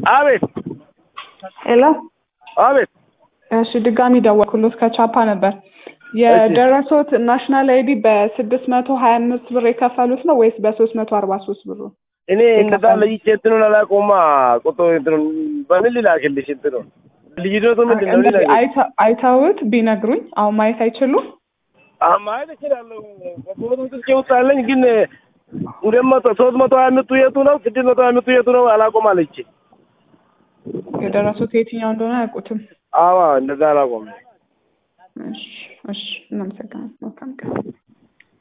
አቤት ሄሎ አቤት እሺ ድጋሚ ደወልኩልዎት ከቻፓ ነበር የደረሶት ናሽናል አይዲ በ625 ብር የከፈሉት ነው ወይስ በ343 ብር እኔ እንደዛ ለይቼ እንትኑን አላውቀውማ ቁጥሩ እንትኑን በምን ላክልሽ እንትኑን ልዩነቱ ምንድነው አይተውት ቢነግሩኝ አሁን ማየት አይችሉም ማየት እችላለሁ በፎቶ ውስጥ ይወጣልኝ ግን 325 የቱ ነው 625 የቱ ነው አላውቀውም አለች የደረሱት የትኛው እንደሆነ አያውቁትም አዎ እንደዛ አላውቀውም እሺ እናመሰግናለን